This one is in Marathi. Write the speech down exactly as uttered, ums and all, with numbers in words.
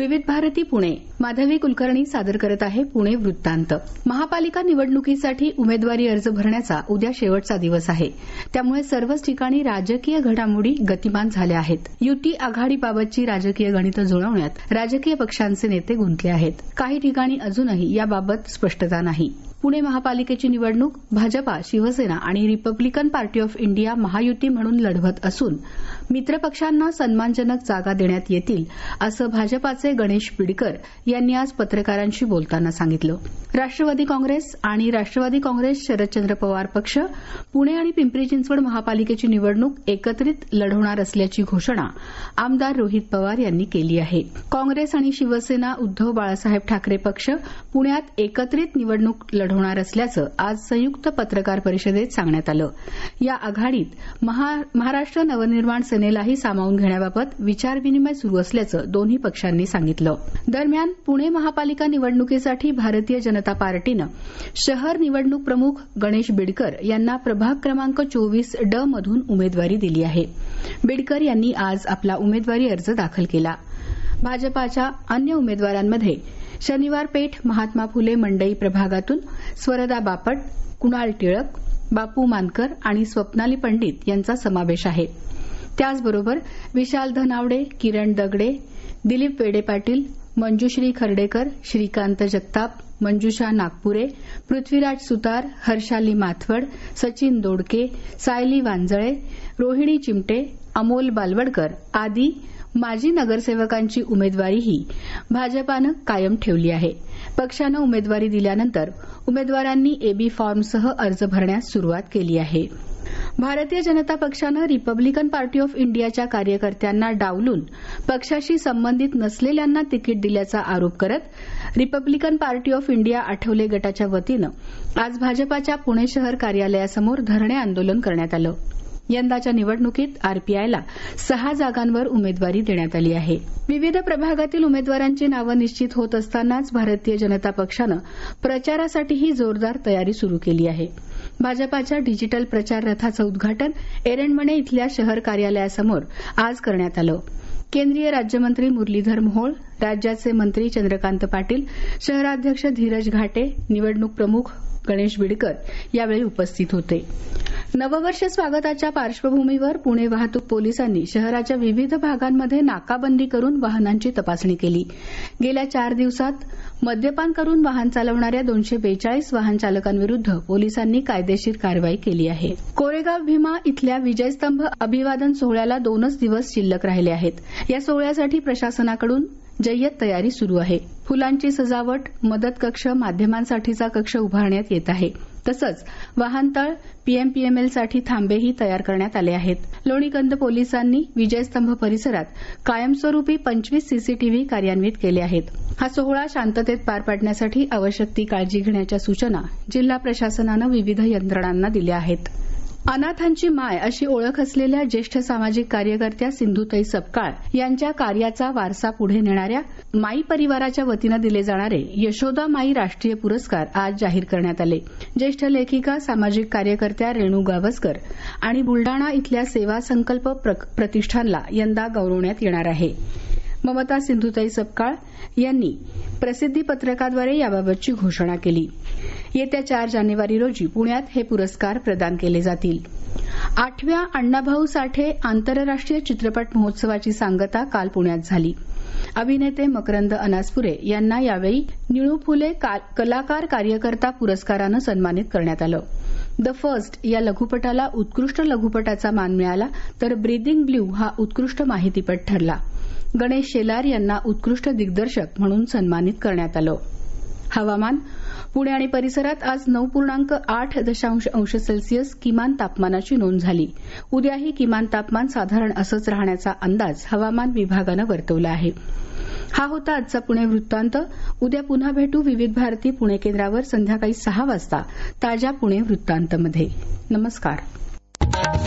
विविध भारती पुणे माधवी कुलकर्णी सादर करत आहे पुणे वृत्तांत. महापालिका निवडणुकीसाठी उमेदवारी अर्ज भरण्याचा उद्या शेवटचा दिवस आहे. त्यामुळे सर्वच ठिकाणी राजकीय घडामोडी गतिमान झाल्या आहेत. युती आघाडीबाबतची राजकीय गणितं जुळवण्यात राजकीय पक्षांचे नेते गुंतले आहेत. काही ठिकाणी अजूनही याबाबत स्पष्टता नाही. पुणे महापालिकेची निवडणूक भाजपा, शिवसेना आणि Republican Party of India Mahayuti म्हणून लढवत असून मित्रपक्षांना सन्मानजनक जागा देण्यात येतील असं भाजपाचे गणेश बिडकर यांनी आज पत्रकारांशी बोलताना सांगितलं. राष्ट्रवादी काँग्रेस आणि राष्ट्रवादी काँग्रेस शरदचंद्र पवार पक्ष पुणे आणि पिंपरी चिंचवड महापालिकेची निवडणूक एकत्रित लढवणार असल्याची घोषणा आमदार रोहित पवार यांनी केली आहे. काँग्रेस आणि शिवसेना उद्धव बाळासाहेब ठाकरे पक्ष पुण्यात एकत्रित निवडणूक लढवणार असल्याचं आज संयुक्त पत्रकार परिषदेत सांगण्यात आलं. या आघाडीत महाराष्ट्र नवनिर्माण सेनेलाही सामावून घेण्याबाबत विचारविनिमय सुरू असल्याचं दोन्ही पक्षांनी सांगितलं. दरम्यान पुणे महापालिका निवडणुकीसाठी भारतीय जनता पार्टीनं शहर निवडणूक प्रमुख गणेश बिडकर यांना प्रभाग क्रमांक चोवीस ड मधून उमेदवारी दिली आहे. बिडकर यांनी आज आपला उमेदवारी अर्ज दाखल केला. भाजपाच्या अन्य उमेदवारांमध्ये शनिवार पेठ महात्मा फुले मंडई प्रभागातून स्वरदा बापट, कुणाल टिळक, बापू मानकर आणि स्वप्नाली पंडित यांचा समावेश आहे. त्याचबरोबर विशाल धनावडे, किरण दगडे, दिलीप वेडे पाटील, मंजुश्री खर्डेकर, श्रीकांत जगताप, मंजुषा नागपुरे, पृथ्वीराज सुतार, हर्षाली माथवड, सचिन दोडके, सायली वांजळे, रोहिणी चिमटे, अमोल बालवडकर आदी माजी नगरसेवकांची उमेदवारीही भाजपानं कायम ठेवली आहे. पक्षानं उमेदवारी दिल्यानंतर उमेदवारांनी एबी फॉर्मसह अर्ज भरण्यास सुरुवात केली आहे. भारतीय जनता पक्षानं रिपब्लिकन पार्टी ऑफ इंडियाच्या कार्यकर्त्यांना डावलून पक्षाशी संबंधित नसलेल्यांना तिकीट दिल्याचा आरोप करत Republican Party of India Athawale गटाच्या वतीनं आज भाजपाच्या पुणे शहर कार्यालयासमोर धरणे आंदोलन करण्यात आलं. यंदाच्या निवडणुकीत आरपीआयला सहा जागांवर उमेदवारी देण्यात आली आहे. विविध प्रभागातील उमेदवारांची नावं निश्चित होत असतानाच भारतीय जनता पक्षानं प्रचारासाठीही जोरदार तयारी सुरू केली आहे. भाजपाच्या डिजिटल प्रचार रथाचं उद्घाटन एरंडमणे इथल्या शहर कार्यालयासमोर आज करण्यात आलं. केंद्रीय राज्यमंत्री मुरलीधर मोहोळ, राज्याचे मंत्री चंद्रकांत पाटील, शहराध्यक्ष धीरज घाटे, निवडणूक प्रमुख गणेश बिडकर यावेळी उपस्थित होते. नववर्ष स्वागताच्या पार्श्वभूमीवर पुणे वाहतूक पोलिसांनी शहराच्या विविध भागांमध्ये नाकाबंदी करून वाहनांची तपासणी केली. गेल्या चार दिवसात मद्यपान करून वाहन चालवणाऱ्या दोनशे बेचाळीस वाहन चालकांविरुद्ध पोलिसांनी कायदेशीर कारवाई केली आहे. कोरेगाव भीमा इथल्या विजयस्तंभ अभिवादन सोहळ्याला दोनच दिवस शिल्लक राहिले आहेत. या सोहळ्यासाठी प्रशासनाकडून जय्यत तयारी सुरू आहे. फुलांची सजावट, मदत कक्ष, माध्यमांसाठीचा कक्ष उभारण्यात येत आहे. तसंच वाहनतळ, पीएमपीएमएलसाठी थांबेही तयार करण्यात आले आहेत. लोणीकंद पोलिसांनी विजयस्तंभ परिसरात कायमस्वरूपी पंचवीस सीसीटीव्ही कार्यान्वित केले आहेत. हा सोहळा शांततेत पार पाडण्यासाठी आवश्यक ती काळजी घेण्याच्या सूचना जिल्हा प्रशासनानं विविध यंत्रणांना दिल्या आहेत. अनाथांची माय अशी ओळख असलेल्या ज्येष्ठ सामाजिक कार्यकर्त्या सिंधुताई सपकाळ यांच्या कार्याचा वारसा पुढे नेणाऱ्या माई परिवाराच्या वतीनं दिले जाणारे यशोदा माई राष्ट्रीय पुरस्कार आज जाहीर करण्यात आले. ज्येष्ठ लेखिका, सामाजिक कार्यकर्त्या रेणू गावस्कर आणि बुलडाणा इथल्या सेवा संकल्प प्रतिष्ठानला यंदा गौरवण्यात येणार आहे. ममता सिंधुताई सपकाळ यांनी प्रसिद्धी पत्रकाद्वारे याबाबतची घोषणा केली. येत्या चार जानेवारी रोजी पुण्यात हे पुरस्कार प्रदान केले जातील. आठव्या अण्णाभाऊ साठे आंतरराष्ट्रीय चित्रपट महोत्सवाची सांगता काल पुण्यात झाली. अभिनेते मकरंद अनासपुरे यांना यावेळी निळू फुले कलाकार कार्यकर्ता पुरस्कारानं सन्मानित करण्यात आलं. द फर्स्ट या लघुपटाला उत्कृष्ट लघुपटाचा मान मिळाला तर ब्रीदिंग ब्ल्यू हा उत्कृष्ट माहितीपट ठरला. गणेश शेलार यांना उत्कृष्ट दिग्दर्शक म्हणून सन्मानित करण्यात आलं. हवामान. पुणे आणि परिसरात आज नऊ पूर्णांक आठ दशांश अंश सेल्सिअस किमान तापमानाची नोंद झाली. उद्याही किमान तापमान साधारण असंच राहण्याचा अंदाज हवामान विभागानं वर्तवला आहे. हा होता आजचा पुणे वृत्तांत. उद्या पुन्हा भेटू विविध भारती पुणे केंद्रावर संध्याकाळी सहा वाजता ताज्या पुणे वृत्तांतमध्ये. नमस्कार.